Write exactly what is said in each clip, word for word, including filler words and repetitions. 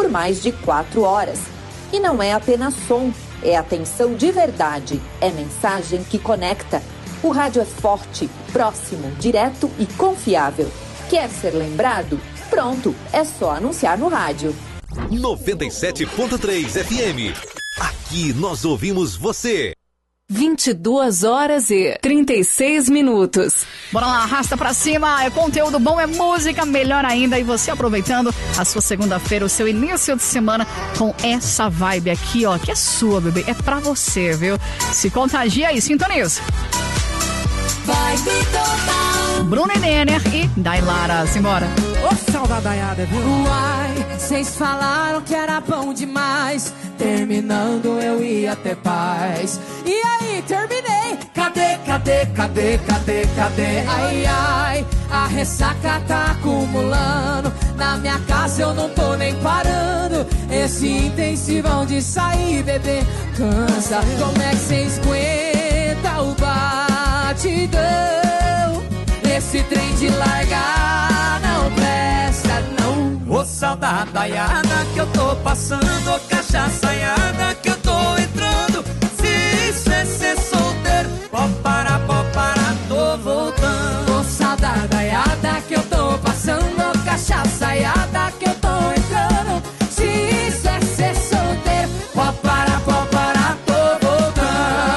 por mais de quatro horas. E não é apenas som, é atenção de verdade, é mensagem que conecta. O rádio é forte, próximo, direto e confiável. Quer ser lembrado? Pronto, é só anunciar no rádio. noventa e sete ponto três F M. Aqui nós ouvimos você. vinte e duas horas e trinta e seis minutos. Bora lá, arrasta pra cima. É conteúdo bom, é música, melhor ainda. E você aproveitando a sua segunda-feira, o seu início de semana com essa vibe aqui, ó, que é sua, bebê. É pra você, viu? Se contagia aí, sintoniza. Vibe total. Bruno e Nenner e Dailara, simbora. Ô, oh, saudadaiada, viu? Uai, vocês falaram que era bom demais. Terminando eu ia ter paz. E aí, terminei. Cadê, cadê, cadê, cadê, cadê? Ai, ai, a ressaca tá acumulando. Na minha casa eu não tô nem parando. Esse intensivão de sair, bebê, cansa. Como é que vocês aguentam o batidão? Esse trem de largar não presta, não. Ô saudadaiada que eu tô passando, ô cachaçaiada que eu tô entrando. Se isso é ser solteiro, pó para, pó para, tô voltando. Ô saudadaiada que eu tô passando, ô cachaçaiada que eu tô entrando. Se isso é ser solteiro, pó para, pó para, tô voltando.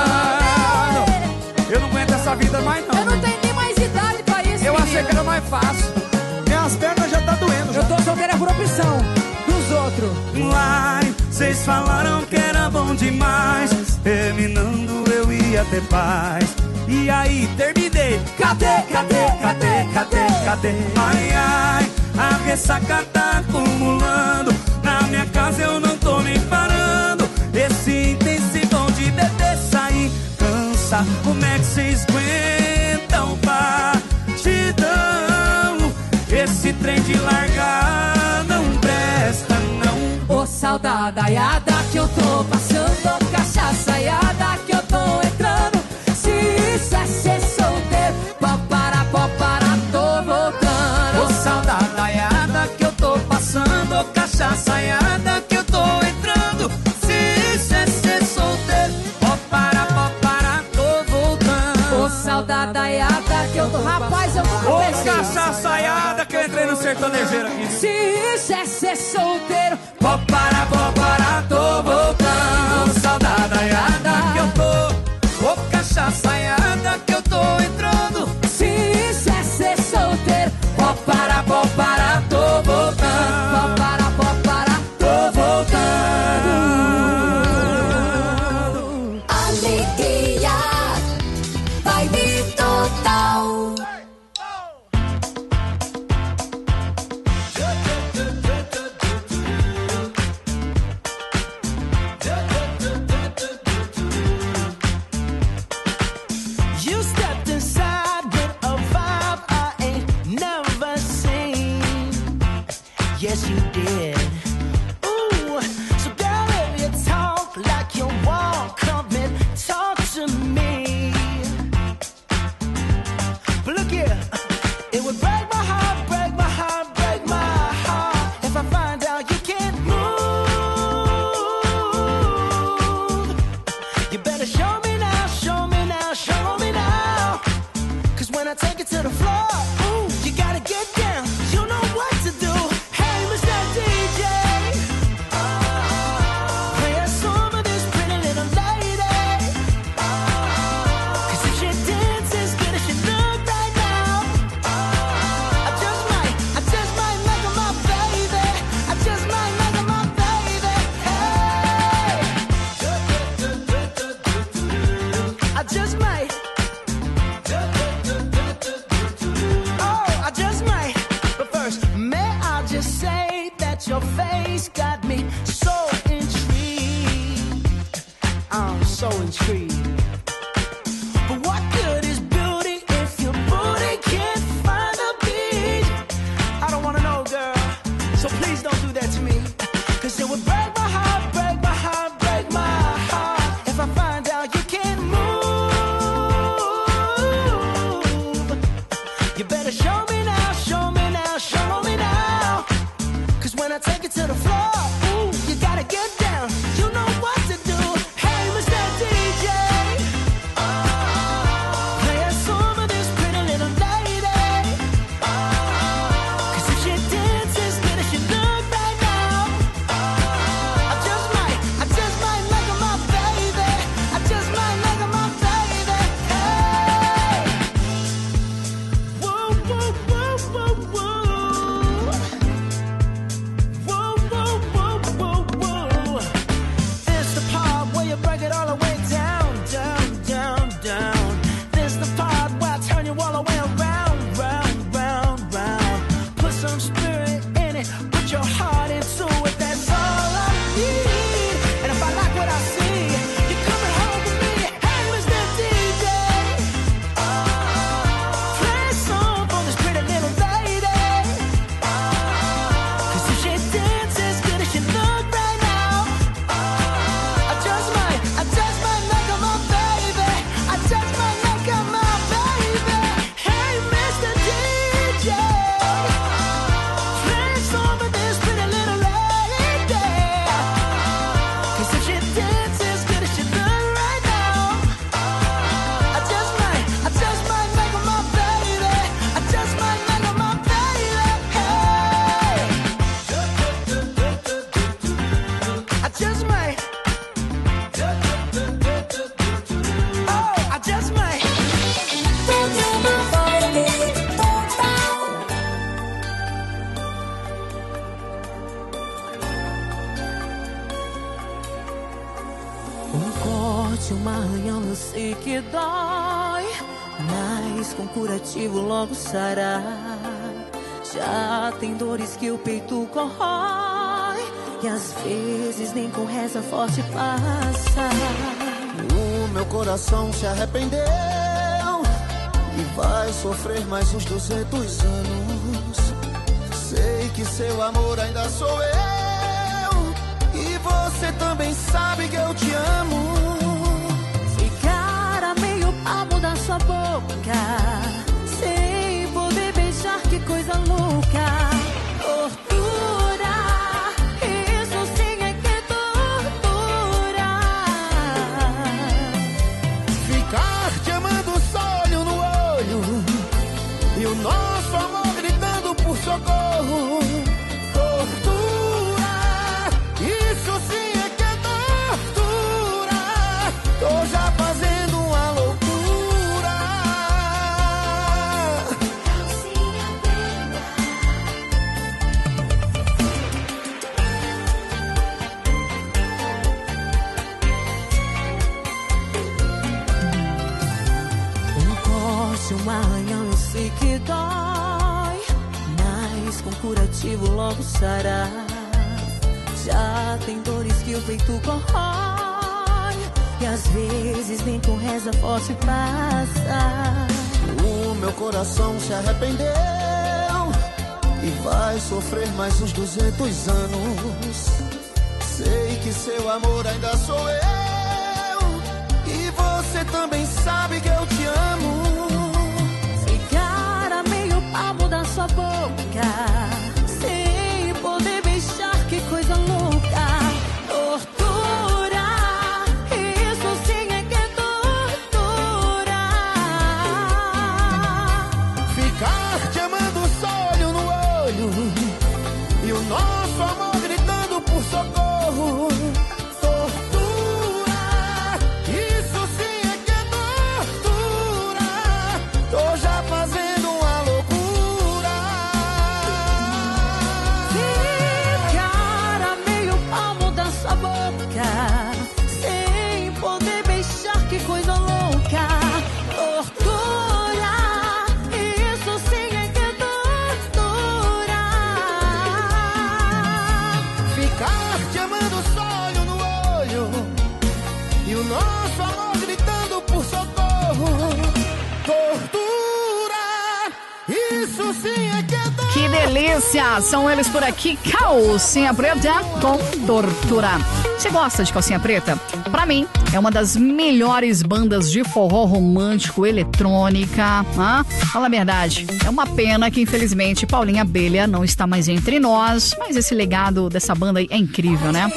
Eu não aguento essa vida mais não. Eu não tenho nem mais idade pra isso. Eu menino. achei que era mais fácil. Minhas pernas já tá doendo. Já. Eu tô solteira por opção dos outros. Uai, vocês falaram que era bom demais. Terminando eu ia ter paz. E aí, terminei. Cadê, cadê, cadê, cadê, cadê? Ai, ai, a ressaca tá acumulando. Na minha casa eu não tô nem parando. Esse intensivão de beber sair cansa. Como é que vocês aguentam batidão? Esse trem de largar não presta, não. Ô saudadaiada que eu tô passando, cachaçaiada que eu tô entrando. Se isso é ser solteiro, pó para, pó para, tô voltando. Ô saudadaiada que eu tô passando, cachaçaiada que eu tô entrando. Se isso é ser solteiro, pó para, pó para, tô voltando. Ô saudadaiada que eu tô... Rapaz, eu vou Ô cachaçaiada que eu entrei no sertanejeiro aqui. Se isso é ser solteiro, pó para, pó para, tô voltando. Ô saudadaiada que eu tô, ô cachaçaiada que eu tô entrando. se isso é ser solteiro, Pó para, pó para, tô voltando. pó para, pó para, Tô voltando. alegria, vibe total. You stepped inside with a vibe I ain't never seen. Yes, you did. Ooh, so girl, if you talk like you walk, come and talk to me. But look here, it would break my heart, break my heart, break my heart if I find out you can't move. You better show me now, show me now, show me now. Cause when I take it to the floor, ooh, you gotta get down. You know what to do. Hey, Mister D J, play a song of this pretty little lady. Cause if she dances good as she look right now, I just might, I just might make her my baby. I just might make her my baby. Hey, I just might. Oh, I just might. But first, may I just say that your face got me so intrigued. I'm so intrigued. But what good is beauty if your booty can't find the beat? I don't wanna know, girl. So please don't do that to me. Cause it would break my heart, break my heart, break my heart if I find out you can't move. You better show me now, show me now, show me now. Cause when I take it to the floor, corte, um arranhão, eu sei que dói, mas com curativo logo sará. Já tem dores que o peito corrói, e às vezes nem com reza forte passa. O meu coração se arrependeu e vai sofrer mais uns duzentos anos. Sei que seu amor ainda sou eu, e você também sabe que eu te amo. Ficar a meio palmo da sua boca, sem poder beijar, que coisa louca. Tortura, isso sim é que é tortura. Ficar te amando só olho no olho, e o nosso amor gritando por socorro. Tortura, isso sim é que é tortura. Tô já fazendo uma loucura. Um corte, um arranhão, eu sei que dói, mas com curativo logo sará. Já tem dores que o peito corrói, e às vezes nem com reza forte passa. O meu coração se arrependeu e vai sofrer mais uns duzentos anos. Sei que seu amor ainda sou eu, e você também sabe que eu te amo. Ficar a meio palmo da sua boca, sem poder beijar, que coisa louca. Tortura, isso sim é que é tortura. Ficar te amando só olho no olho, e o nosso amor gritando por socorro. Tortura, isso sim é que é tortura. Tô já fazendo uma loucura. Ficar a meio palmo da sua boca, sem poder beijar, que coisa louca. Tortura, isso sim é que é tortura. Ficar te amando só olho no olho, e o nosso amor gritando por socorro. Tortura, isso sim é que é tortura. Que delícia! São eles por aqui, Calcinha Preta com Tortura. Você gosta de Calcinha Preta? Pra mim, é uma das melhores bandas de forró romântico eletrônica. Ah, fala a verdade, é uma pena que infelizmente Paulinha Abelha não está mais entre nós, mas esse legado dessa banda aí é incrível, né?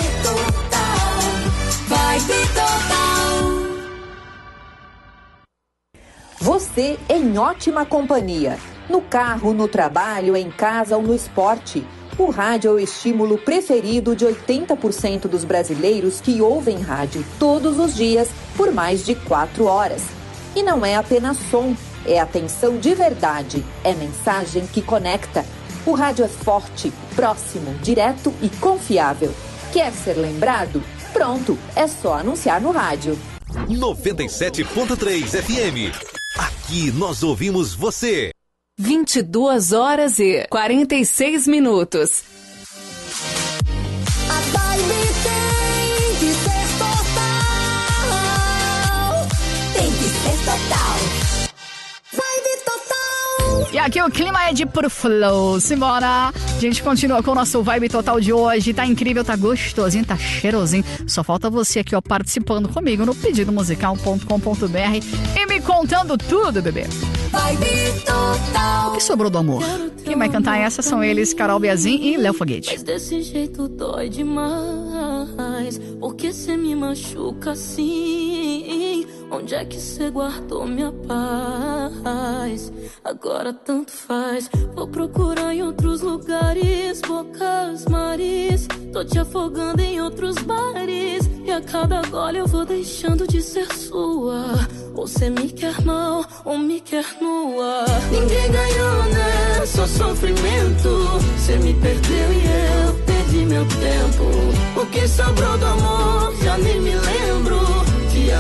Você em ótima companhia. No carro, no trabalho, em casa ou no esporte. O rádio é o estímulo preferido de oitenta por cento dos brasileiros que ouvem rádio todos os dias por mais de quatro horas. E não é apenas som, é atenção de verdade, é mensagem que conecta. O rádio é forte, próximo, direto e confiável. Quer ser lembrado? Pronto, é só anunciar no rádio. noventa e sete ponto três F M. Aqui nós ouvimos você. vinte e duas horas e quarenta e seis minutos. A vibe tem que ser total. Tem que ser total. Vibe total. E aqui o clima é de puro flow. Simbora! A gente continua com o nosso Vibe Total de hoje. Tá incrível, tá gostosinho, tá cheirosinho. Só falta você aqui, ó, participando comigo no pedido musical ponto com ponto b r e me contando tudo, bebê. Vibe total. O que sobrou do amor? Quem vai cantar essa são eles, Carol Biazin e Léo Foguete. Mas desse jeito dói demais. Porque cê me machuca assim? Onde é que cê guardou minha paz? Agora tanto faz. Vou procurar em outros lugares, bocas, mares. Tô te afogando em outros bares. E a cada gole eu vou deixando de ser sua. Ou cê me quer mal, ou me quer nua. Ninguém ganhou, né? Só sofrimento. Cê me perdeu e eu perdi meu tempo. O que sobrou do amor, já nem me lembro. Te amo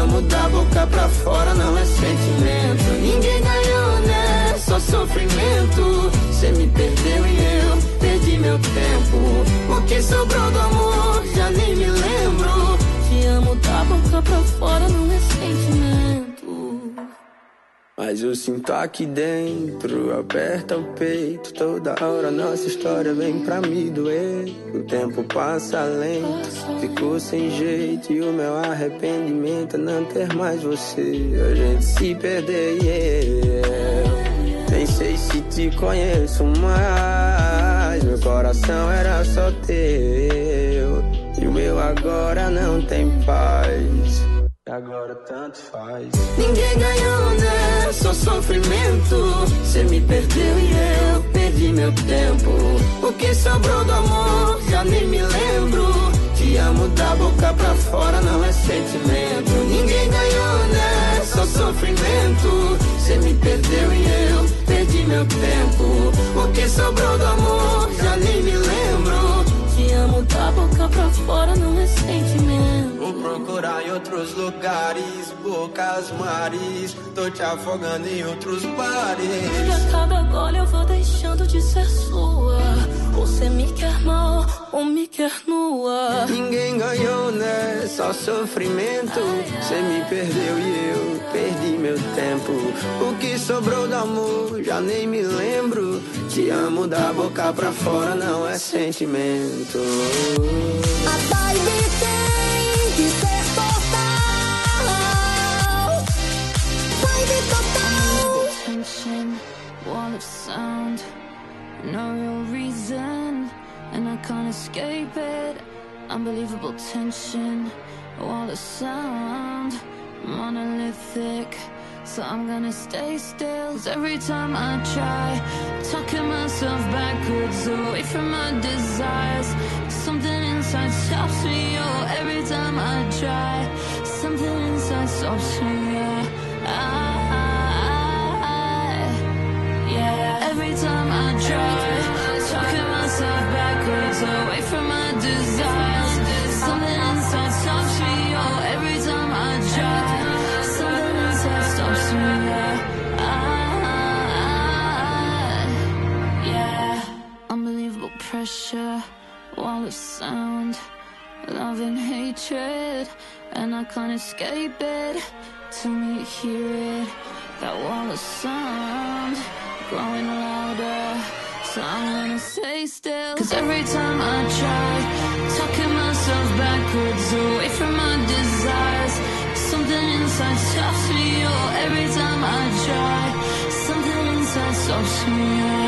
amo da boca pra fora, não é sentimento. Ninguém ganhou, né? Só sofrimento. Cê me perdeu e eu perdi meu tempo. O que sobrou do amor, já nem me lembro. Te amo da boca pra fora, não é sentimento. Mas eu sinto aqui dentro, aperta o peito. Toda hora nossa história vem pra me doer. O tempo passa lento, ficou sem jeito. E o meu arrependimento é não ter mais você. A gente se perder, yeah. Nem sei se te conheço mais. Meu coração era só teu. E o meu agora não tem paz. Agora tanto faz. Ninguém ganhou, né? Só sofrimento. Cê me perdeu e eu perdi meu tempo. O que sobrou do amor, já nem me lembro. Te amo da boca pra fora, não é sentimento. Ninguém ganhou, né? Só sofrimento. Cê me perdeu e eu perdi meu tempo. O que sobrou do amor, já nem me lembro. Te amo da boca pra fora, não é sentimento. Vou procurar em outros lugares, bocas, mares. Tô te afogando em outros bares. E a cada gole eu vou deixando de ser sua. Você me quer mal ou me quer nua. Ninguém ganhou, né? Só sofrimento. Cê me perdeu e eu perdi meu tempo. O que sobrou do amor, já nem me lembro. Te amo da boca pra fora, não é sentimento. A vibe tem que ser total. Vibe total. Tension, wall of sound, no real reason, and I can't escape it. Unbelievable tension, wall of sound, monolithic. So I'm gonna stay still. 'Cause every time I try, talking myself backwards away from my desires, something inside stops me. Oh, every time I try, something inside stops me. Yeah, I, yeah. Every time I try, talking myself backwards away from my desires, something inside stops me. Oh, every time I try. Stops me, yeah. I, yeah. Unbelievable pressure, wall of sound, love and hatred, and I can't escape it. Till me hear it, that wall of sound growing louder. So I'm gonna stay still. 'Cause every time I try, talking myself backwards away from my desires, something inside stops me. Oh, every time I try, something inside stops me. Yeah,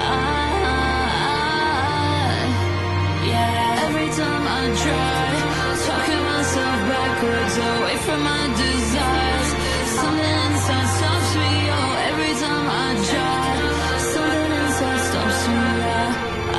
I, yeah. Every time I try, talking myself backwards away from my desires, something inside stops me. Oh, every time I try, something inside stops me. Yeah, I,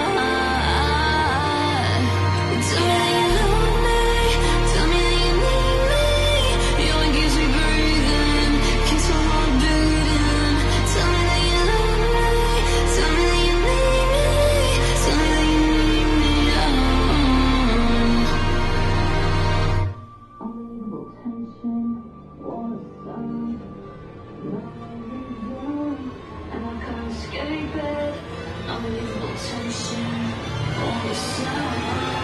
tell me you love me, tell me that you need me. You're what keeps me breathing, keeps my heart beating. Tell me that you love me, tell me that you need me, tell me that you need me. Oh. Unbelievable tension, wall of sound, and I can't escape it. Unbelievable tension, wall of sound.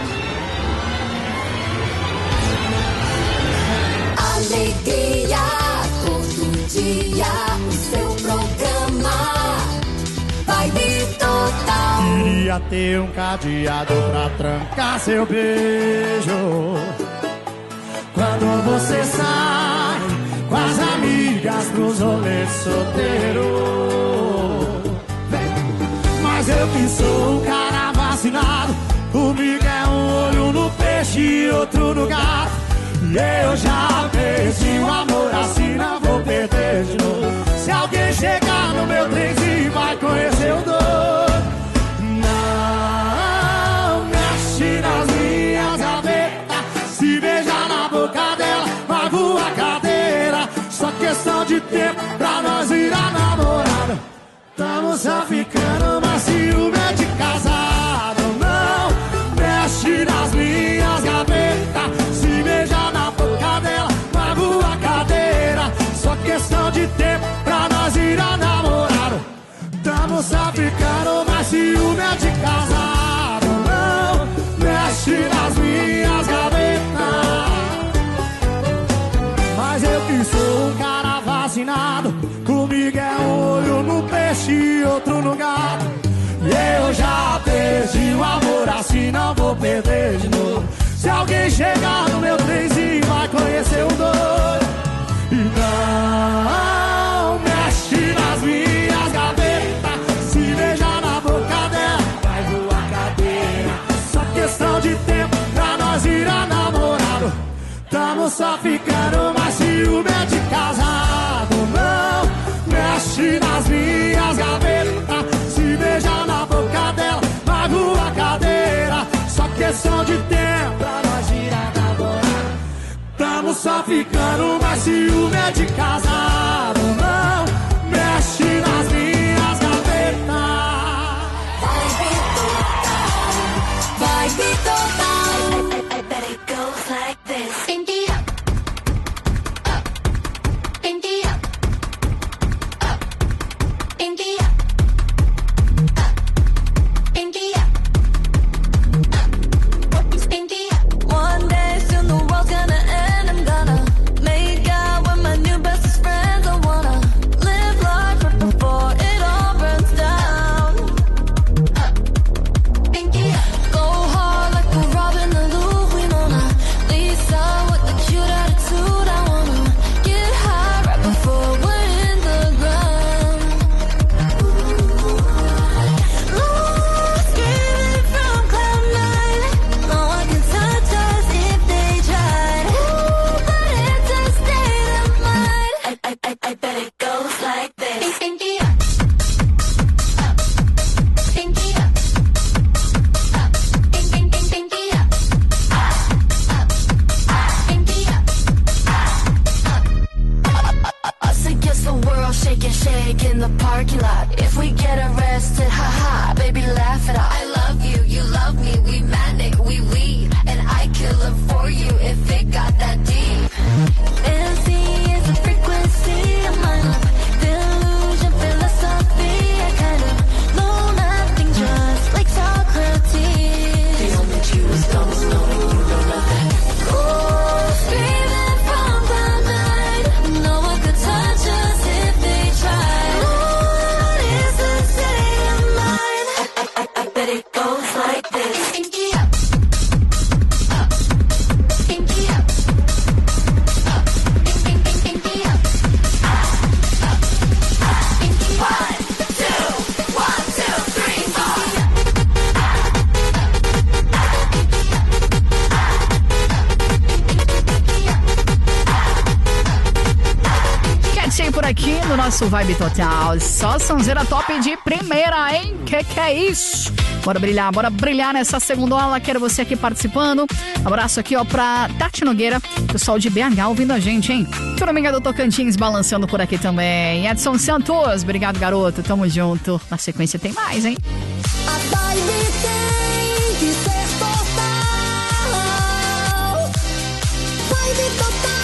Alegria, todo dia, o seu programa Vibe Total. Queria ter um cadeado pra trancar seu beijo. Quando você sai com as amigas pros rolês solteiro. Mas eu que sou um cara vacinado, comigo é um olho no peixe e outro no gato. E eu já perdi o amor, assim não vou perder de novo. Se alguém chegar no meu trenzinho, vai conhecer o doido. Não mexe nas minhas gavetas, se beijar na boca dela, magoa a cadeira. Só questão de tempo pra nós virar namorada. Tamo só ficando, mas ciúme é de casado. Não mexe nas minhas gavetas, se beijar na boca dela, magoa nós vira namorado. Tamo só ficando, mas ciúme é de casado. Não mexe nas minhas gavetas. Se beijar na boca dela, magoa a cadeira. Só questão de tempo pra nós virar namorado. Tamo só ficando, mas ciúme é de casado. Não mexe nas minhas gavetas. Vai me total. I bet it goes like this. Pinky up, up, pinky up, up, pinky up, up, pinky up, up, pinky up. One day soon the world's gonna end. I'm gonna make out with my new bestest friends. I wanna live life right before it all burns down. Up, pinky up. Go hard like a Robin and Lou. We wanna Lisa with the cute attitude. I wanna get high right before we're in the ground. Lost, screaming from cloud nine. No one can touch us if they tried. Ooh, but it's a state of mind. I, I, I, I bet it goes like this. Pinky up, up, pinky up, up, pink, pink, pink, pinky up, up, up, pinky up, up. Us against the world, shake and shake in the parking lot. If we get arrested, haha, baby, laugh it off. I love you, you love me, we manic, we we, and I kill it for you if it got that deep. Fancy is the frequency of my love, delusion, philosophy. I kind of know nothing, just like Socrates. The only Jews don't know you know nothing. Oh, screaming from the night. No one could touch us if they tried. What is the state of mind? I, I, I, I bet it goes like this. Pinky up, up, pinky up, up, pink, pink, pink, pinky up, up, up, pinky. One, two, one, two, three, four. Quietinho por aqui no nosso Vibe Total. Só sonzeira top de primeira, hein? Que que é isso? Bora brilhar, bora brilhar nessa segunda aula. Quero você aqui participando. Abraço aqui, ó, pra Tati Nogueira, pessoal de B H ouvindo a gente, hein? Turminha do Tocantins balançando por aqui também. Edson Santos, obrigado, garoto. Tamo junto. Na sequência tem mais, hein? A vibe tem que ser total. Vibe total.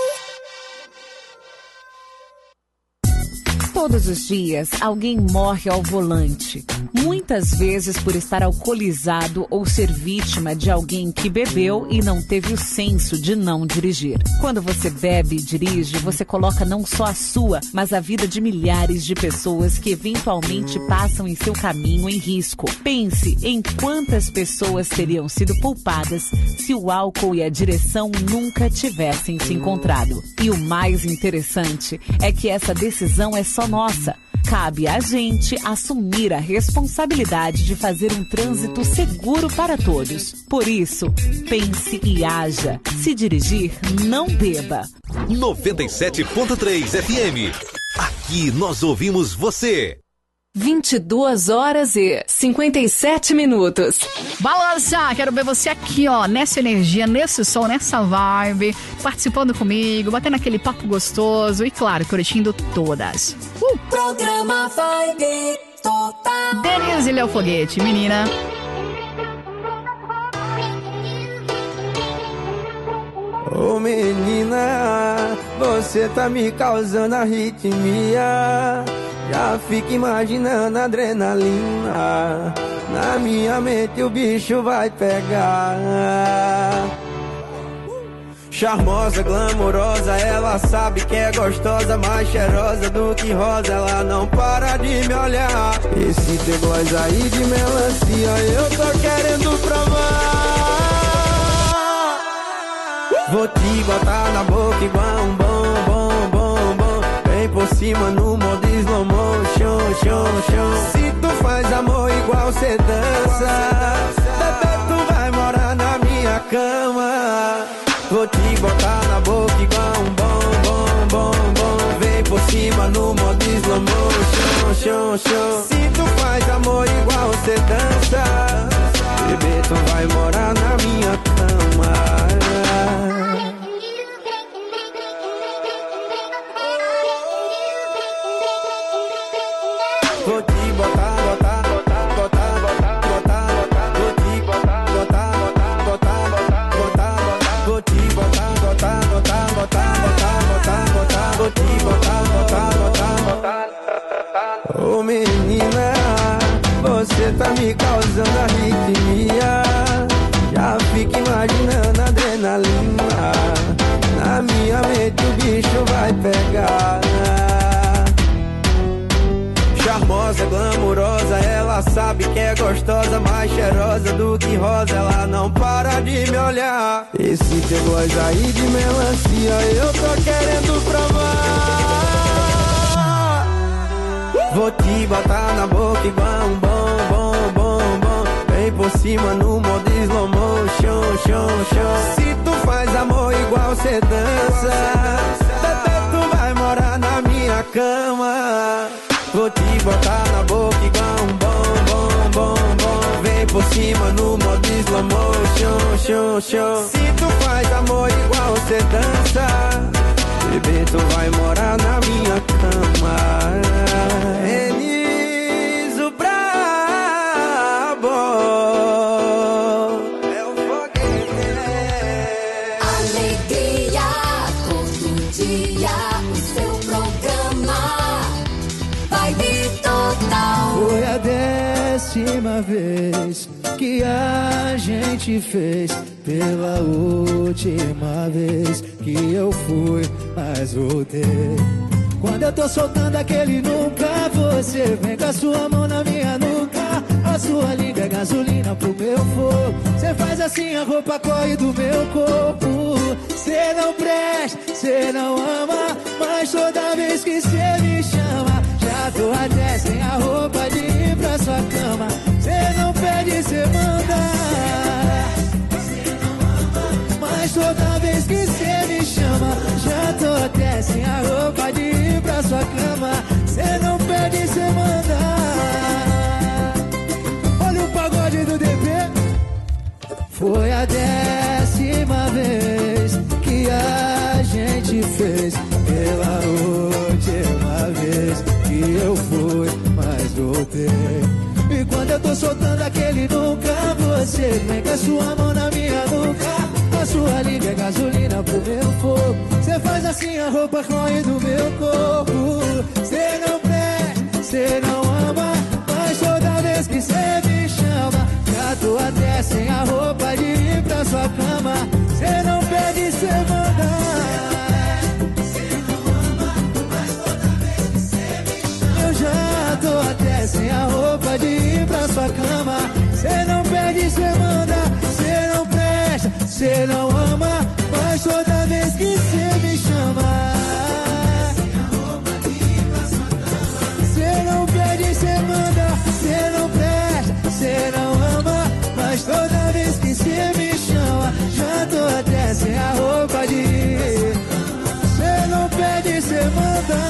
Todos os dias, alguém morre ao volante. Muitas vezes por estar alcoolizado ou ser vítima de alguém que bebeu e não teve o senso de não dirigir. Quando você bebe e dirige, você coloca não só a sua, mas a vida de milhares de pessoas que eventualmente passam em seu caminho em risco. Pense em quantas pessoas teriam sido poupadas se o álcool e a direção nunca tivessem se encontrado. E o mais interessante é que essa decisão é só nossa. Cabe a gente assumir a responsabilidade de fazer um trânsito seguro para todos. Por isso, pense e haja. Se dirigir, não beba. noventa e sete ponto três F M. Aqui nós ouvimos você. vinte e duas horas e cinquenta e sete minutos. Balança, quero ver você aqui, ó, nessa energia, nesse som, nessa vibe, participando comigo, batendo aquele papo gostoso e, claro, curtindo todas. Uh! Programa Vibe Total. Denise e Léo Foguete, menina. Ô menina, você tá me causando arritmia. Já fico imaginando a adrenalina. Na minha mente o bicho vai pegar. Charmosa, glamourosa, ela sabe que é gostosa, mais cheirosa do que rosa, ela não para de me olhar. Esse teu gloss aí de melancia, eu tô querendo provar. Vou te botar na boca igual um bom, bom, bom, bom. Vem por cima no modo slow motion, show, show. Se tu faz amor igual cê dança, bebê, tu vai morar na minha casa. cama. Vou te botar na boca igual um bom, bom, bom, bom. Vem por cima no modo slow motion, chão, chão. Se tu faz amor igual cê dança, bebê, tu vai morar na minha cama. Vou te botar, botar, botar, botar, botar, botar, botar. Vou te botar, botar, botar, botar, botar, botar, botar. Vou te botar, botar, botar, botar, botar, botar, botar. Vou te botar, botar, botar, botar. Ô menina, você tá me causando arritmia. Já fico imaginando a adrenalina. Na minha mente o bicho vai pegar. Charmosa, glamurosa, ela sabe que é gostosa, mais cheirosa do que rosa, ela não para de me olhar. Esse teu gosto aí de melancia, eu tô querendo provar. Vou te botar na boca igual um bom, bom, bom, bom. Vem por cima no modo slow motion, chão, chão. Se tu faz amor igual cê dança, bebê, tu vai morar na minha cama. Vou te botar na boca igual um bom, bom, bom, bom. Vem por cima no modo slow motion, chão, chão. Se tu faz amor igual cê dança, bebê, tu vai morar na minha cama. Elis o brabo é o foguete. Alegria todo dia, o seu programa Vibe Total. Foi a décima vez que a gente fez, pela última vez que eu fui, mas voltei. Quando eu tô soltando aquele nunca, você vem com a sua mão na minha nuca. A sua língua é gasolina pro meu fogo. Cê faz assim, a roupa corre do meu corpo. Cê não presta, cê não ama, mas toda vez que cê me chama, já tô até sem a roupa de ir pra sua cama. Cê não pede, cê manda, mas toda vez que cê me chama, já tô até sem a roupa de ir pra sua cama. Cê não pede, cê manda. Olha o pagode do D P. Foi a décima vez que a gente fez, pela última vez que eu fui, mas voltei. E quando eu tô soltando aquele nunca, você vem com a sua mão na minha nuca. A sua língua é gasolina pro meu fogo. Cê faz assim, a roupa corre do meu corpo. Cê não presta, cê não ama, mas toda vez que cê me chama, já tô até sem a roupa de ir pra sua cama. Cê não pede, cê manda. Eu já tô até sem a roupa de ir pra sua cama. Cê não pede, cê manda. Cê não presta, cê não ama, mas toda vez que cê me chama, cê não pede, cê manda. Cê não presta, cê não ama, mas toda vez que cê me chama, já tô até sem a roupa de ir. Cê não pede, cê manda.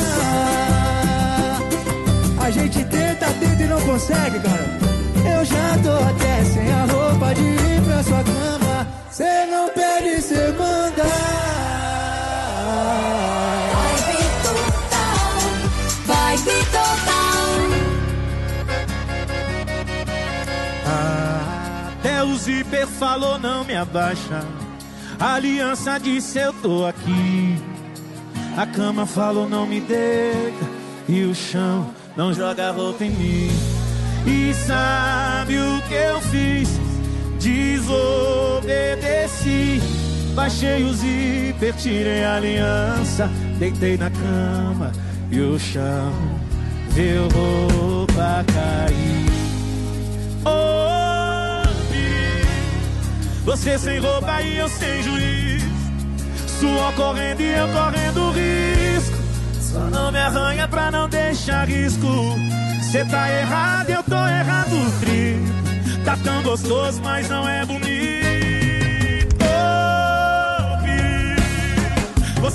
A gente tenta, tenta e não consegue, cara. Eu já tô até sem a roupa de ir pra sua cama. Cê não pede, cê manda. Vibe Total, Vibe Total. Até o zíper falou não me abaixa. A aliança disse eu tô aqui. A cama falou não me deita. E o chão não joga roupa em mim. E sabe o que eu fiz? Desobedeci. Baixei o zíper, tirei a aliança, deitei na cama e o chão viu roupa cair. Oh, você sem roupa e eu sem juiz, suor correndo e eu correndo risco. Só não me arranha pra não deixar risco. Cê tá errado, eu tô errado, triste. Tá tão gostoso, mas não é bonito.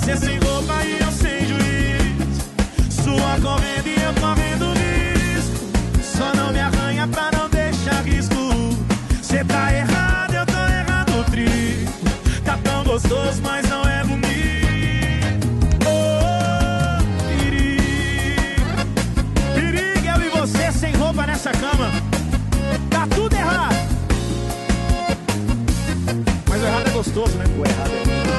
Você sem roupa e eu sem juiz. Sua correndo e eu correndo risco. Só não me arranha pra não deixar risco. Cê tá errado, eu tô errado, trigo. Tá tão gostoso, mas não é bonito. Oh, perigo. Perigo, eu e você sem roupa nessa cama. Tá tudo errado. Mas o errado é gostoso, né? O errado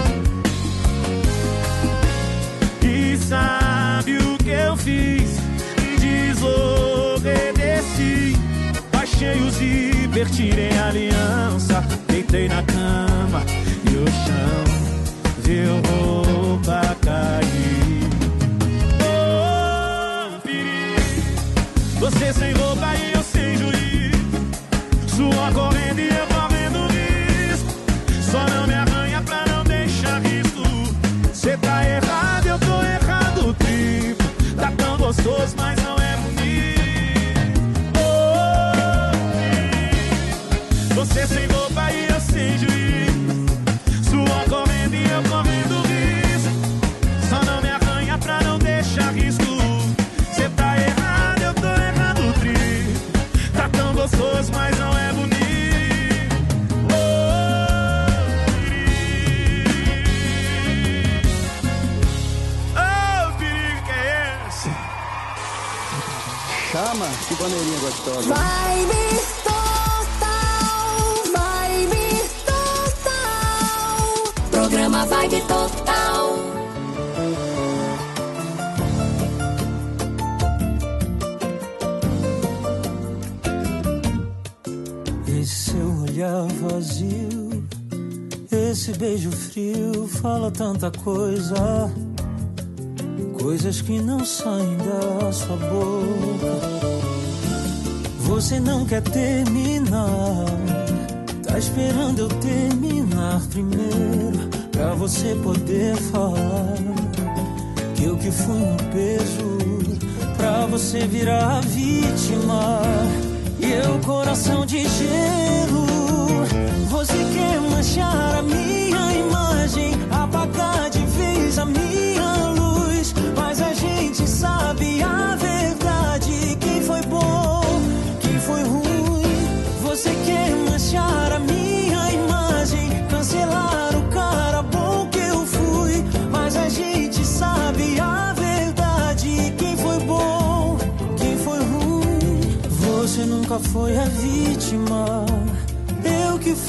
é. E sabe o que eu fiz? Desobedeci. Baixei o zíper, tirei a aliança. Deitei na cama e o chão viu roupa cair. Oh, perigo. Você sem roupa e eu sem juiz. Sua correndo e eu correndo risco. Só não me arranha pra não deixar risco. Cê tá errado, eu tô errado, triplo. Tá tão gostoso, mas não é bonito. Você sem roupa e eu sem juiz. Sua correndo e eu correndo risco. Só não me arranha pra não deixar risco. Cê tá errado, eu tô errado, tri. Tá tão gostoso, mas não é bonito. Oh, perigo que é esse? Chama, que bandeirinha gostosa. Vibe Programa Vibe Total. Esse seu olhar vazio, esse beijo frio, fala tanta coisa, coisas que não saem da sua boca. Você não quer terminar, tá esperando eu terminar primeiro, pra você poder falar que eu que fui um peso, pra você virar a vítima. E eu, coração de gelo, você quer manchar a minha imagem, apagar de vez a minha luz. Mas a gente sabe a verdade, quem foi bom, quem foi ruim. Você quer manchar a minha imagem, cancelar o cara bom que eu fui. Mas a gente sabe a verdade, quem foi bom, quem foi ruim. Você nunca foi a vítima, eu que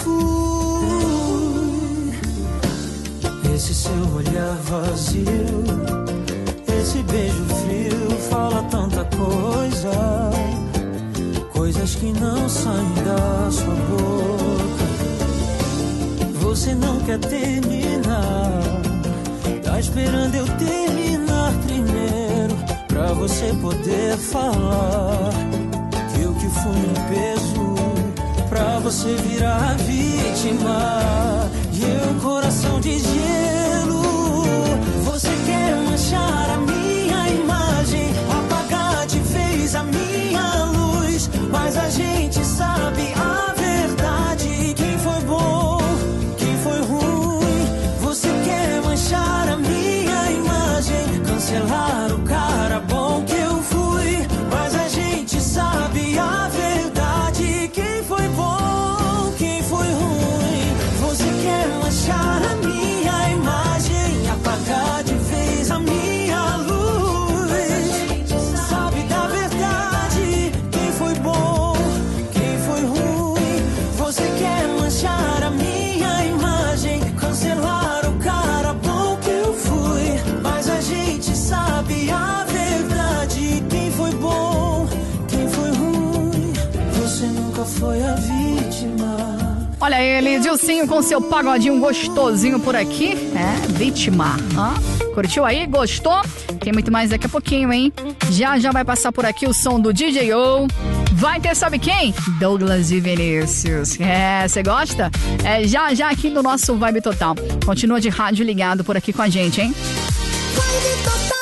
fui. Esse seu olhar vazio, esse beijo frio, fala tanta coisa, coisas que não saem da sua boca. Você não quer terminar, tá esperando eu terminar primeiro, pra você poder falar que eu que fui um peso, pra você virar a vítima. E eu, coração de gelo, você quer manchar a minha imagem, apagar de vez a minha luz. Mas a gente sabe a verdade, quem foi bom, quem foi ruim. Você quer manchar a minha imagem, cancelar o cara bom que eu fui. Mas a gente sabe a verdade, quem foi bom, quem foi ruim. Você quer manchar a minha imagem, apagar de vez a minha luz. Sabe da verdade, quem foi bom, quem foi ruim. Você quer manchar a minha imagem, cancelar o cara bom que eu fui. Mas a gente sabe a verdade, quem foi bom, quem foi ruim. Você nunca foi a vítima. Olha ele, Dilcinho com seu pagodinho gostosinho por aqui. É, vítima. Hã? Curtiu aí? Gostou? Tem muito mais daqui a pouquinho, hein? Já já vai passar por aqui o som do D J O. Vai ter, sabe quem? Douglas e Vinícius. É, você gosta? É, já já aqui no nosso Vibe Total. Continua de rádio ligado por aqui com a gente, hein? Vibe Total.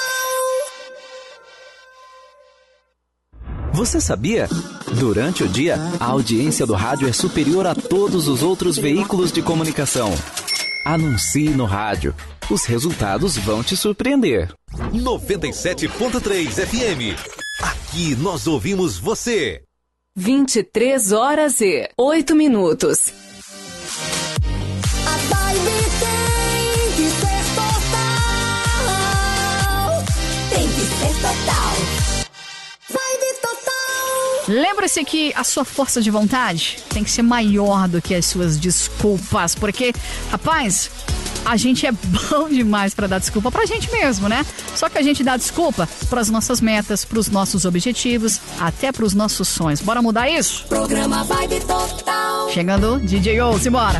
Você sabia? Durante o dia, a audiência do rádio é superior a todos os outros veículos de comunicação. Anuncie no rádio. Os resultados vão te surpreender. noventa e sete ponto três F M. Aqui nós ouvimos você. vinte e três horas e oito minutos. A vibe tem que ser total. Tem que ser total. Vibe total. Lembre-se que a sua força de vontade tem que ser maior do que as suas desculpas, porque, rapaz, a gente é bom demais pra dar desculpa pra gente mesmo, né? Só que a gente dá desculpa pras nossas metas, pros nossos objetivos, até pros nossos sonhos. Bora mudar isso? Programa Vibe Total. Chegando, D J O, simbora.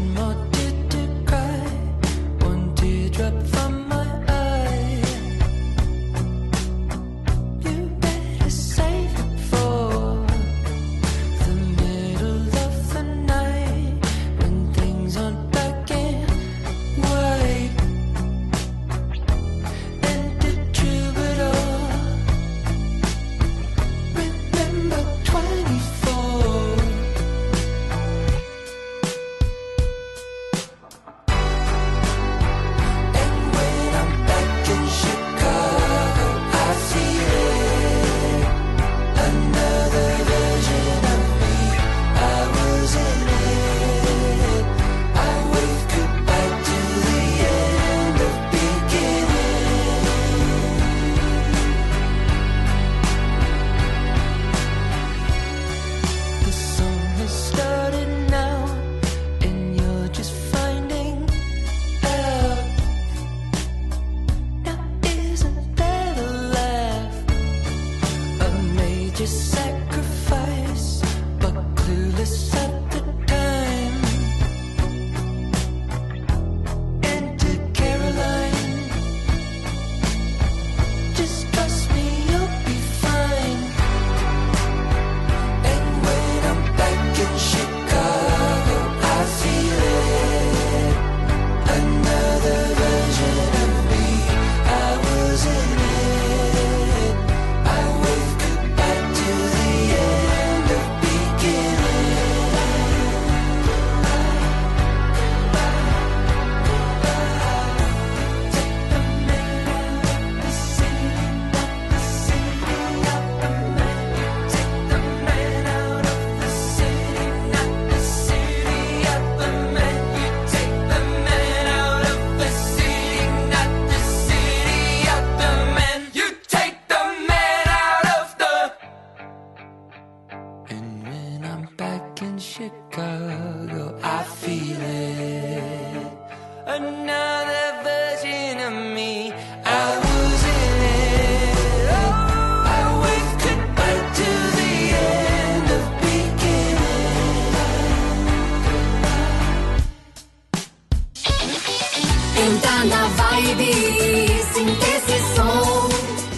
Entra na vibe, sinta esse som.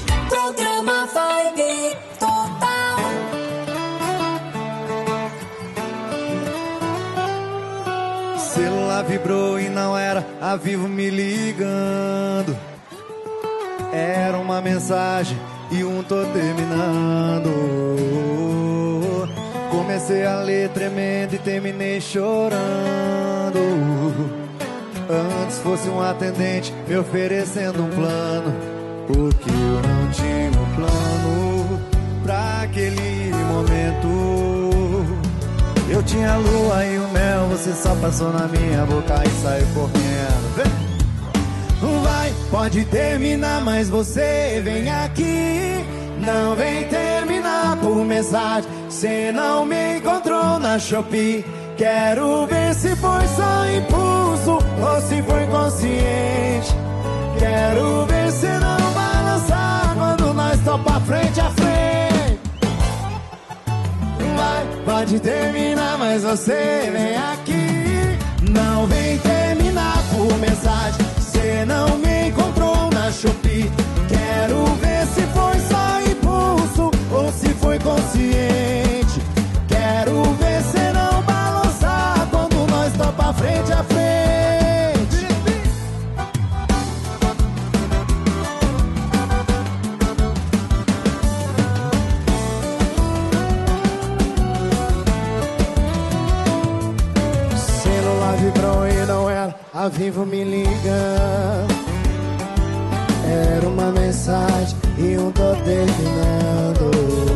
Programa Vibe Total. Celular vibrou e não era a Vivo me ligando. Era uma mensagem e um tô terminando. Comecei a ler tremendo e terminei chorando. Antes fosse um atendente me oferecendo um plano, porque eu não tinha um plano pra aquele momento. Eu tinha a lua e o mel, você só passou na minha boca e saiu correndo. Vem. Vai, pode terminar, mas você vem aqui. Não vem terminar por mensagem, cê não me encontrou na Shopee. Quero ver se foi só impulso ou se foi consciente. Quero ver se não vai lançar quando nós topa frente a frente. Vai, pode terminar, mas você vem aqui. Não vem terminar por mensagem, cê não me encontrou na Shopee. Quero ver se foi só impulso ou se foi consciente. Quero ver se não vai lançar quando nós topa frente a frente. Celular vibrou e não era era, a Vivo me liga. Era uma mensagem e um tô terminando.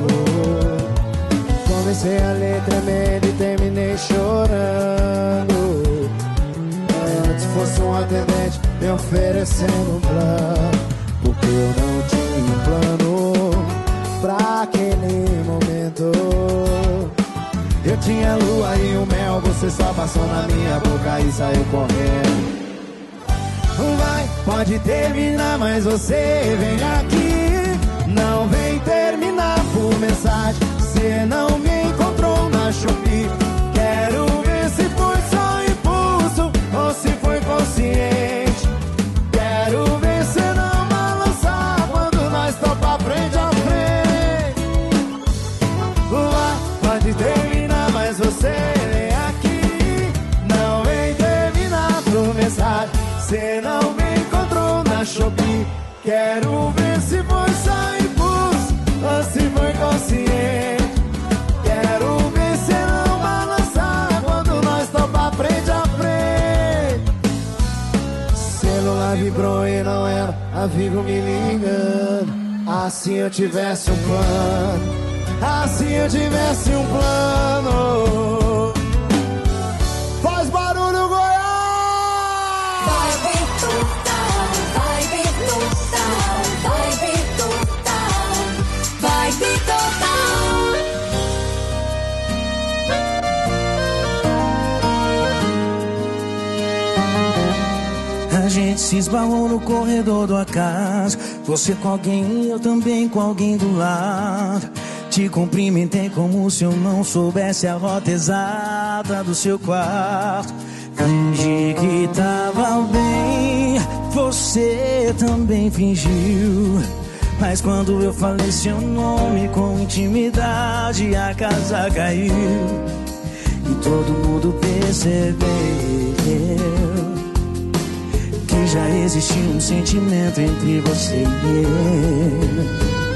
Comecei a ler tremendo e terminei chorando. Antes fosse um atendente me oferecendo um plano, porque eu não tinha um plano pra aquele momento. Eu tinha lua e o mel, você só passou na minha boca e saiu correndo. Vai, pode terminar, mas você vem aqui. Não vem terminar por mensagem. Você não me encontrou na Shopee. Quero ver se foi só impulso ou se foi consciente. Quero ver se não balançar quando nós topa frente a frente. Vai, pode terminar, mas você vem aqui. Não vem terminar por mensagem. Você não me encontrou na Shopee. Quero ver se foi só impulso ou se foi consciente. Quero ver se não balançar quando nós topa frente a frente. Celular vibrou e não era a Vivo me ligando. Assim eu tivesse um plano. Assim eu tivesse um plano. Faz barulho, Goiás! A gente se esbarrou no corredor do acaso. Você com alguém e eu também com alguém do lado. Te cumprimentei como se eu não soubesse a rota exata do seu quarto. Fingi que tava bem, você também fingiu. Mas quando eu falei seu nome com intimidade, a casa caiu. E todo mundo percebeu que já existia um sentimento entre você e eu.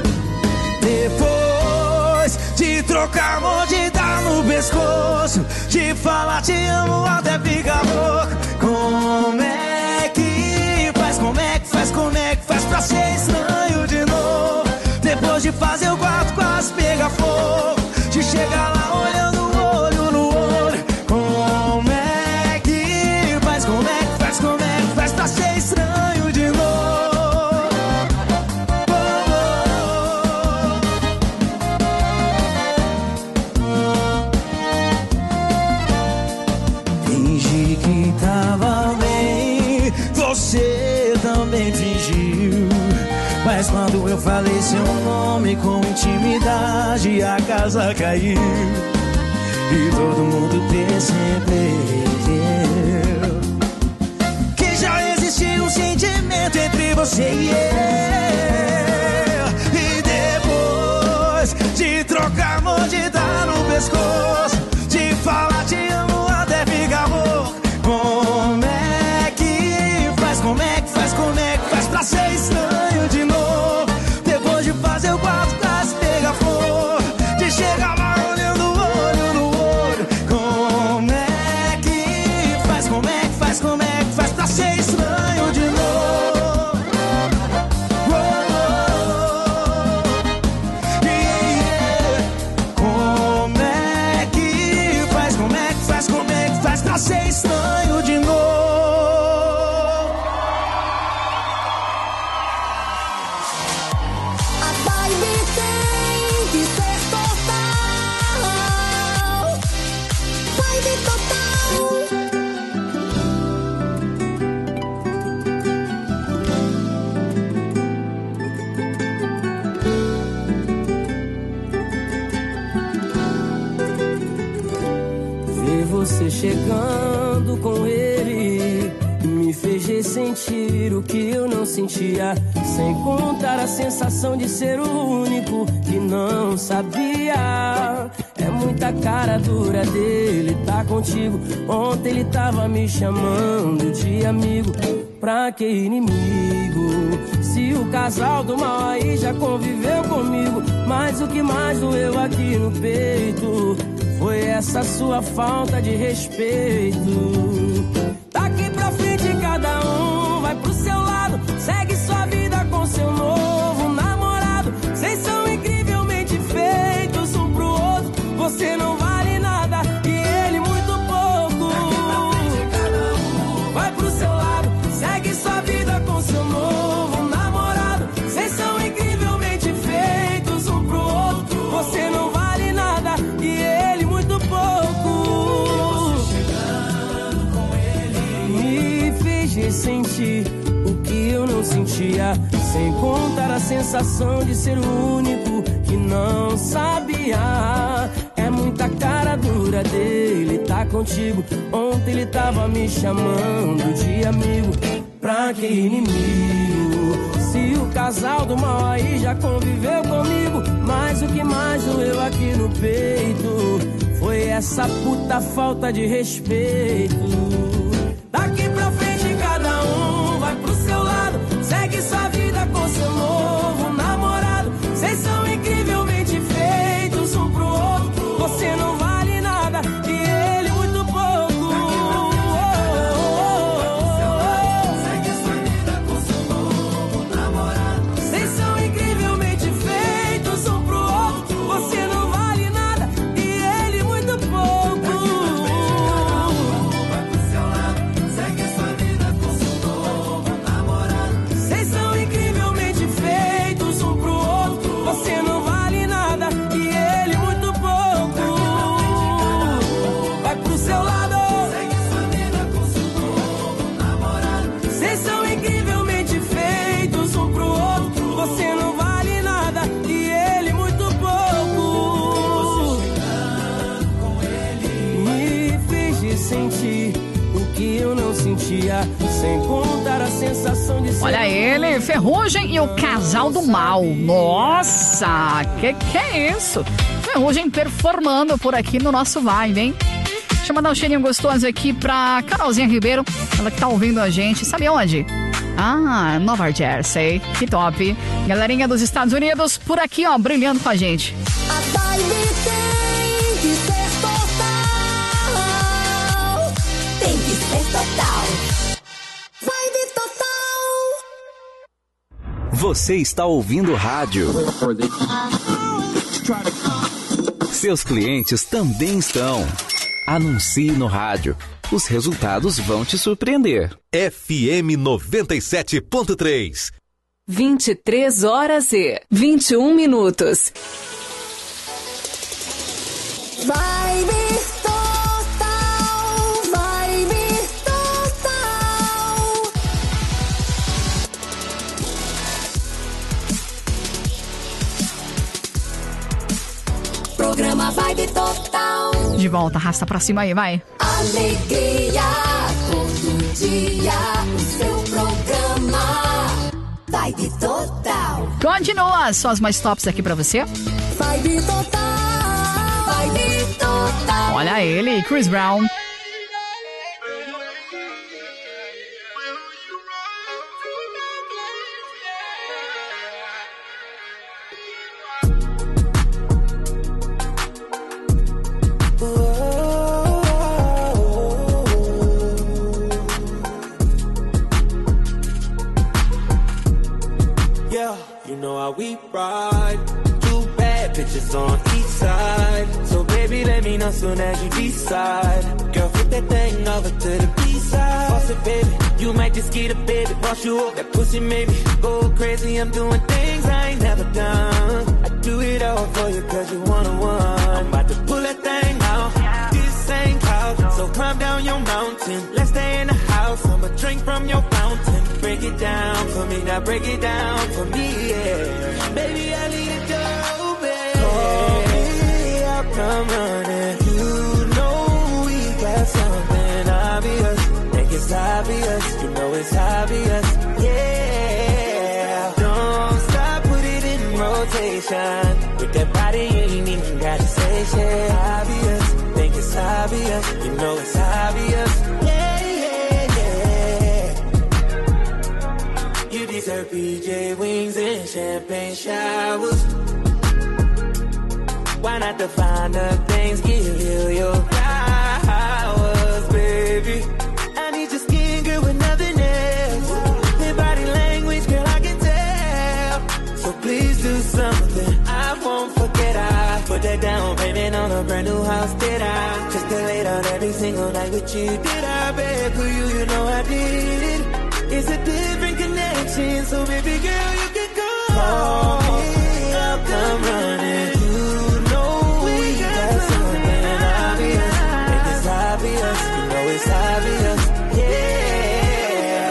Depois de trocar amor, de dar no pescoço, de falar te amo até ficar louco. Como é que faz, como é que faz, como é que faz pra ser estranho de novo? Depois de fazer o quarto quase pegar fogo, de chegar lá olhando olho no olho. Como é que faz, como é que faz, como é que faz pra ser estranho de novo? Fingi que tava bem, você também fingiu. Mas quando eu falei seu nome com intimidade, a casa caiu. E todo mundo percebeu que já existia um sentimento entre você e eu. E depois de trocar amor, de dar no pescoço, de falar te amo até ficar rouco. Como é que faz, como é que faz, como é que faz pra ser estranho de novo? Depois de fazer o quarto quase pegar fogo, de chegar lá olhando olho no olho. Como é que faz, como é que faz, como é que faz pra ser estranho de novo? Oh, oh, yeah. Como é que faz, como é que faz, como é que faz pra ser estranho de novo? Você chegando com ele me fez ressentir o que eu não sentia, sem contar a sensação de ser o único que não sabia. É muita cara dura dele tá contigo. Ontem ele tava me chamando de amigo, pra que inimigo? Se o casal do mal aí já conviveu comigo, mas o que mais doeu aqui no peito foi essa sua falta de respeito. Daqui pra fingir sentir o que eu não sentia, sem contar a sensação de ser o único que não sabia. É muita cara dura dele tá contigo. Ontem ele tava me chamando de amigo, pra que inimigo? Se o casal do mal aí já conviveu comigo, mas o que mais doeu aqui no peito foi essa puta falta de respeito. Daqui pra frente cada um vai pro seu lado, segue sua vida com seu novo namorado. Vocês são incrivelmente feitos um pro outro. Você não vale nada e ele muito pouco. Segue sua vida com seu novo namorado. Vocês são incrivelmente feitos um pro outro. Você não vale nada e ele muito pouco. Vocês são incrivelmente feitos um pro outro. Você não vale nada e ele muito pouco. Vai pro seu lado, segue sua vida com seu novo namorado. Vocês são incrivelmente feitos um pro outro. Você não vale nada e ele muito pouco. Você chegando com ele me fez sentir o que eu não sentia, sem contar a sensação de ser. Olha ele, Ferrugem e o Casal do Mal. Nossa, que que é isso? Ferrugem performando por aqui no nosso Vibe, hein? Deixa eu mandar um cheirinho gostoso aqui pra Carolzinha Ribeiro, ela que tá ouvindo a gente. Sabe onde? Ah, Nova Jersey. Que top. Galerinha dos Estados Unidos por aqui, ó, brilhando com a gente. A vibe tem que ser total. Tem que ser total. Vibe total. Você está ouvindo rádio. Seus clientes também estão. Anuncie no rádio. Os resultados vão te surpreender. F M noventa e sete ponto três. vinte e três horas e vinte e um minutos. Vibe total. Vibe total. Programa Vibe Total. De volta, arrasta pra cima aí, vai. Alegria todo dia. O seu programa Vibe Total. Continua, só as mais tops aqui pra você. Vibe Total. Vibe Total. Olha ele, Chris Brown. You know how we ride. Two bad bitches on each side. So baby, let me know soon as you decide. Girl, flip that thing over to the B-side. Boss it, baby, you might just get a baby. Boss you up, that pussy maybe go crazy. I'm doing things I ain't never done. I do it all for you cause you one-on-one. I'm about to pull that thing out. This ain't clout, so climb down your mountain. Let's stay in the house, I'ma drink from your fountain. Break it down for me, now break it down for me, yeah. Baby, I need a go, baby. Call me, I'll come running. You know we got something obvious. Think it's obvious, you know it's obvious, yeah. Don't stop, put it in rotation. With that body, you ain't even gotta say shit. Obvious, think it's obvious, you know it's obvious, yeah. Deserve P J wings and champagne showers. Why not define the things, give you your flowers, baby? I need your skin, girl, with nothing else. Your body language, girl, I can tell. So please do something I won't forget. I put that down payment on a brand new house, did I? Just to lay down every single night with you, did I, babe? For you, you know I did it. It's a different connection, so baby girl, you can go. Call me, I'll come running. You know we, we got, got something obvious. Think it's obvious, you know it's obvious, yeah.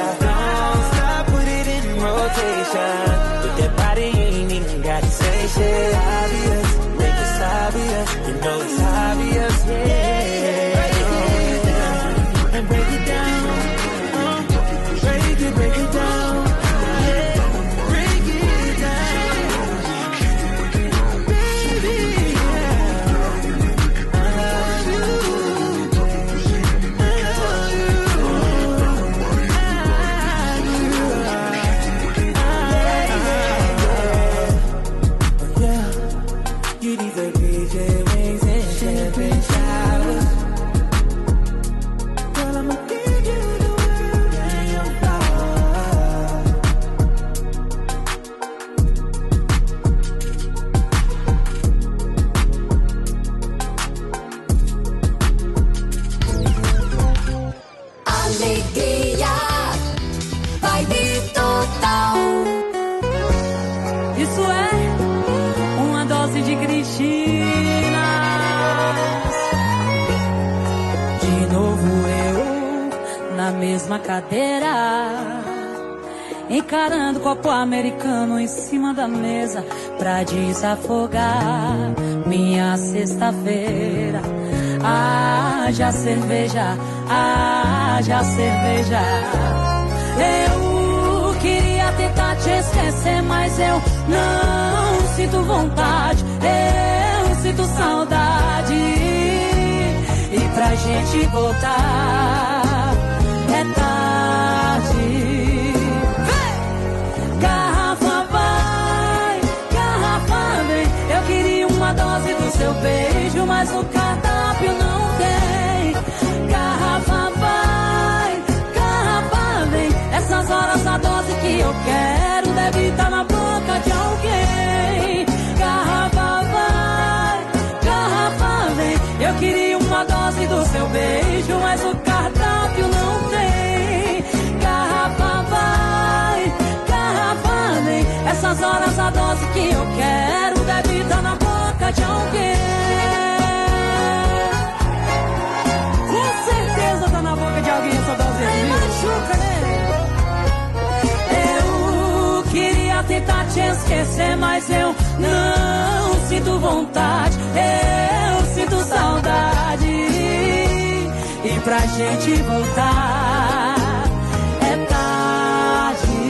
mesma cadeira, encarando o copo americano em cima da mesa pra desafogar minha sexta-feira. Haja cerveja, haja cerveja. Eu queria tentar te esquecer, mas eu não sinto vontade, eu sinto saudade. E pra gente voltar é tarde. Garrafa vai, garrafa vem. Eu queria uma dose do seu beijo, mas o cardápio não tem. Garrafa vai, garrafa vem. Essas horas a dose que eu quero deve estar na boca de alguém. Garrafa vai, garrafa vem. Eu queria uma dose do seu beijo, mas o cardápio não tem. Garrafa vai, garrafa vem. Essas horas a dose que eu quero deve estar na boca de alguém. Com certeza tá na boca de alguém essa dose aí. Machuca, né? Eu queria tentar te esquecer, mas eu não sinto vontade, eu sinto saudade. E pra gente voltar é tarde.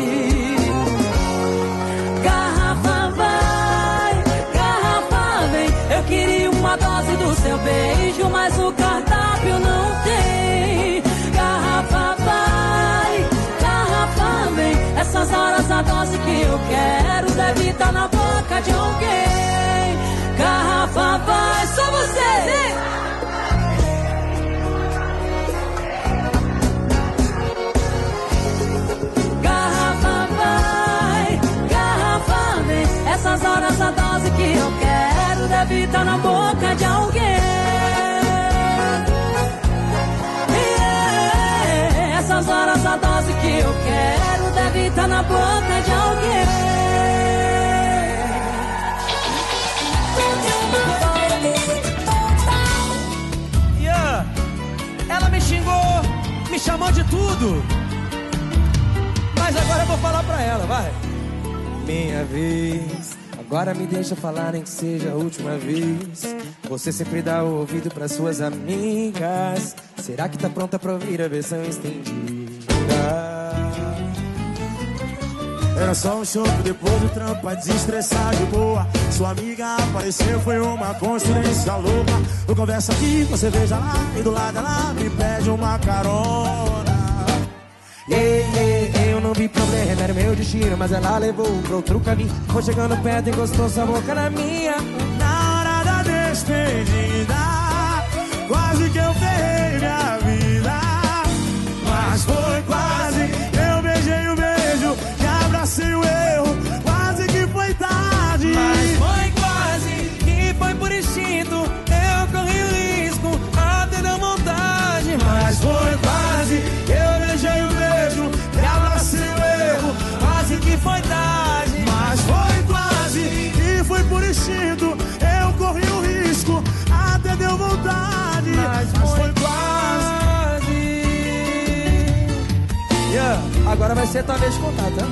Garrafa vai, garrafa vem. Eu queria uma dose do seu beijo, mas o cardápio não tem. Garrafa vai, garrafa vem. Essas horas a dose que eu quero deve estar na boca de alguém. Garrafa vai, só você. Garrafa vai, garrafa vem. Essas horas a dose que eu quero deve estar na boca de alguém. Yeah. Essas horas a dose que eu quero deve estar na boca de alguém. Yeah. Ela me xingou, me chamou de tudo, mas agora eu vou falar pra ela, vai. Minha vez, agora me deixa falar, nem que seja a última vez. Você sempre dá o ouvido pras suas amigas. Será que tá pronta pra ouvir a versão estendida? Era só um choque depois do trampo pra desestressar de boa. Sua amiga apareceu, foi uma coincidência louca. Eu converso aqui, você veja lá, e do lado ela me pede uma carona. Ei, ei, ei, eu não vi problema, era meu destino, mas ela levou pra outro caminho. Foi chegando perto, encostou sua boca na minha. Na hora da despedida, quase que eu ferrei minha vida. Mas foi quase, eu beijei o beijo e abracei o erro. Quase que foi tarde. Mas foi quase, que foi por instinto. Eu corri o risco, até deu vontade. Mas foi quase, eu beijei o beijo e abracei o erro. Quase que foi tarde. Mas foi quase, e foi por instinto. Eu corri o risco, até deu vontade. Mas, Mas foi, foi quase. Yeah, agora vai ser tua vez de contar, tá?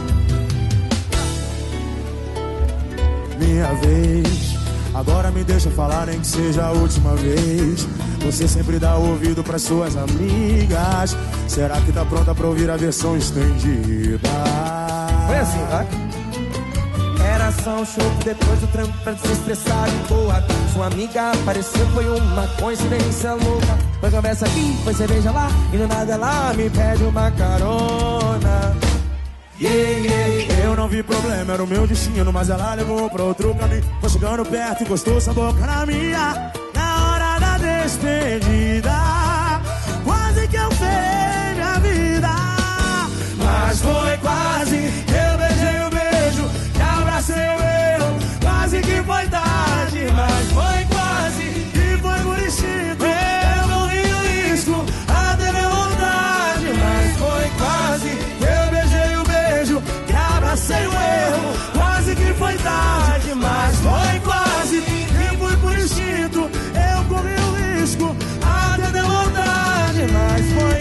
Minha vez, agora me deixa falar, nem que seja a última vez. Você sempre dá ouvido pras suas amigas. Será que tá pronta pra ouvir a versão estendida? Foi assim, vai? Era só um show depois do trampo pra desestressar de boa. Sua amiga apareceu, foi uma coincidência louca. Foi conversa aqui, foi cerveja lá, e do nada ela me pede uma carona. Yeah, yeah, eu não vi problema, era o meu destino, mas ela levou pra outro caminho. Foi chegando perto, encostou sua boca na minha. Na hora da despedida, quase que eu ferrei minha vida. Mas foi quase, eu beijei o beijo e abracei o erro. Quase que foi tarde, mas foi quase, e foi por instinto. Eu corri o risco, até deu vontade. Mas foi quase, eu beijei o beijo e abracei o erro. Quase que foi tarde, mas foi quase, e foi por instinto. Eu corri o risco, até deu vontade. Mas foi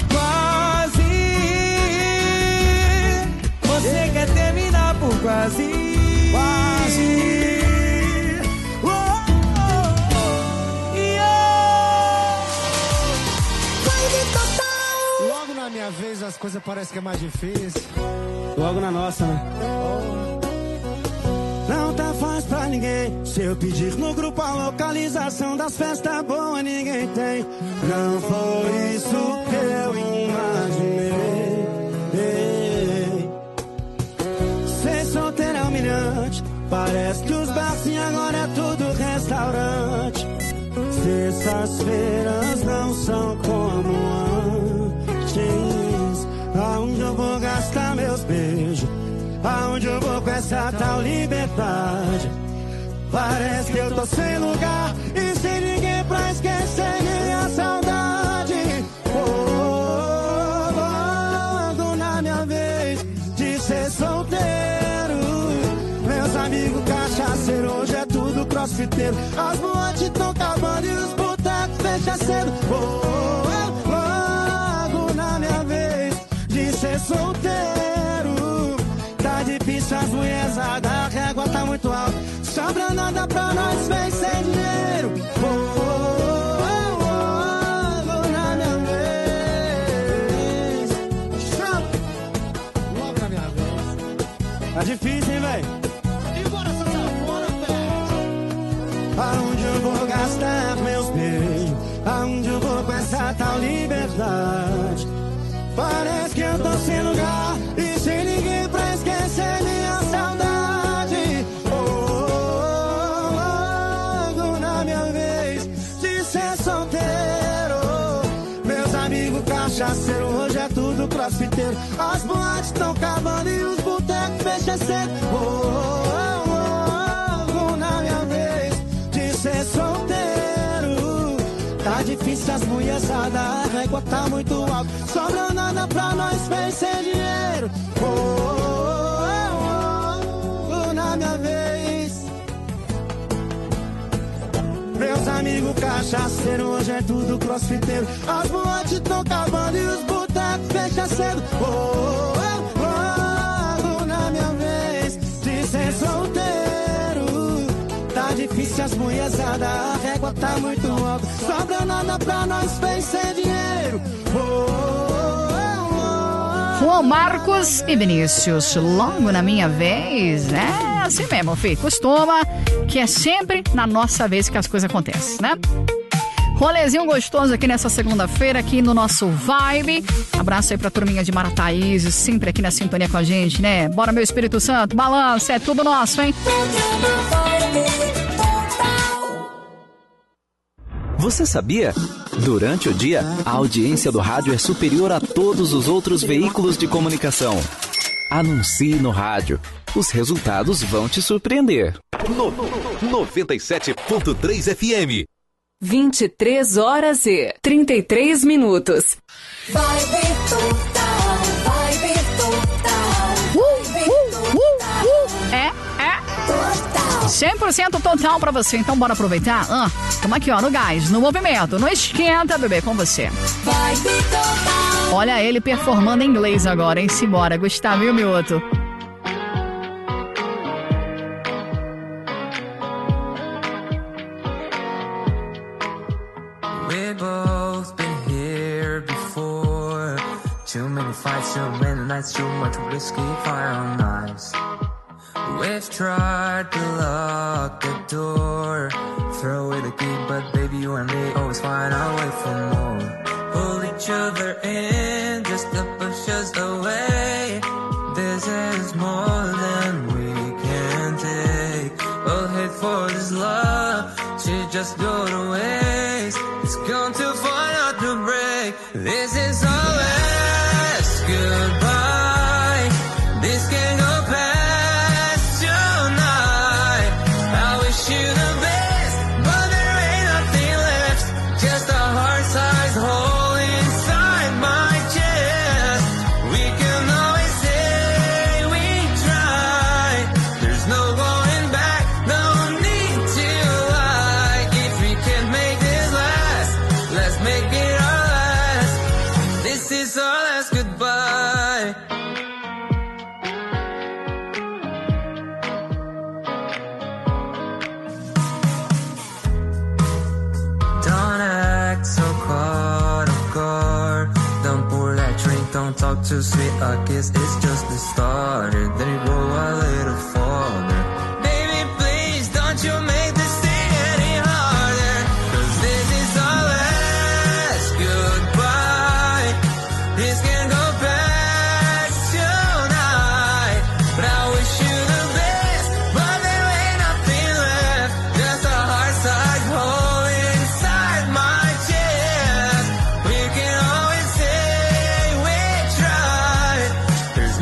quase. Quase. Oh, oh, oh. Yeah. Vibe total. Logo na minha vez as coisas parecem que é mais difícil. Logo na nossa, né? Não tá fácil pra ninguém. Se eu pedir no grupo a localização das festas boas, ninguém tem. Não foi isso que eu imaginei. Ser solteiro é humilhante. Parece que os barzinhos agora é tudo restaurante. Sextas-feiras não são como antes. Aonde eu vou gastar meus beijos? Aonde eu vou com essa tal liberdade? Parece que eu tô sem lugar e sem ninguém pra esquecer minha saudade. Oh, logo na minha vez de ser solteiro. Meus amigos cachaceiros, hoje é tudo crossfiteiro. As boates tão acabando e os botecos fecham cedo. Oh, logo na minha vez de ser solteiro. Tá difícil as mulheres, a régua tá muito alta. Sobra nada pra nós, vem sem dinheiro. Oh, oh, oh, oh, na minha vez. Chama. Logo na minha vez. Tá difícil, hein, véi? E bora essa fora, velho. Aonde eu vou gastar meus beijos? Aonde eu vou com essa tal liberdade? Parece que eu tô sem lugar e sem ninguém pra esquecer minha saudade. Oh, logo na minha vez de ser solteiro. Meus amigos cachaceiros, hoje é tudo crossfiteiro. As boates tão acabando e os botecos fecham cedo. Oh, logo na minha vez de ser solteiro. Tá difícil as mulherzadas, a régua tá muito alta. Sobra nada pra nós, vem sem dinheiro. Oh, oh, oh, oh, na minha vez. Meus amigos cachaceiros, hoje é tudo crossfiteiro. As boates tão acabando e os botecos fecham cedo. Oh, oh, oh, na minha vez de ser solteiro. Tá difícil as mulherzadas, a régua tá muito alta. Sobra nada pra nós, vem sem dinheiro. Oh, oh, oh, Juan Marcos e Vinícius, logo na minha vez. É assim mesmo, filho. Costuma que é sempre na nossa vez que as coisas acontecem, né? Rolezinho gostoso aqui nessa segunda-feira, aqui no nosso Vibe. Abraço aí pra turminha de Marataízes, sempre aqui na sintonia com a gente, né? Bora, meu Espírito Santo, balança, é tudo nosso, hein? Você sabia? Durante o dia, a audiência do rádio é superior a todos os outros veículos de comunicação. Anuncie no rádio. Os resultados vão te surpreender. No, noventa e sete ponto três F M. vinte e três horas e trinta e três minutos. Vibe total, vibe total, vibe uh, uh, uh. É, é. total. cem por cento total pra você, então bora aproveitar. Ah, tamo aqui, ó, no gás, no movimento, no esquenta, bebê, com você. Vibe total. Olha ele performando em inglês agora, hein? Simbora, Gustavo e o Mioto. We've both been here before. Too many fights, too many nights, too much whiskey, fire on ice. We've tried to lock the door, throw away the key, but baby, you and me always find our way for more. Pull each other in just to push us away. This is more than we can take. We'll hit for this love, she just go to waste. It's gone too far not to break. This is our last goodbye. This can go past tonight. I wish you the best, but there ain't nothing left. Just a heart-sized hole inside my chest. We can always say we tried. There's no going back, no need to lie. If we can talk too sweet, I guess it's just the start. Then you go a little farther.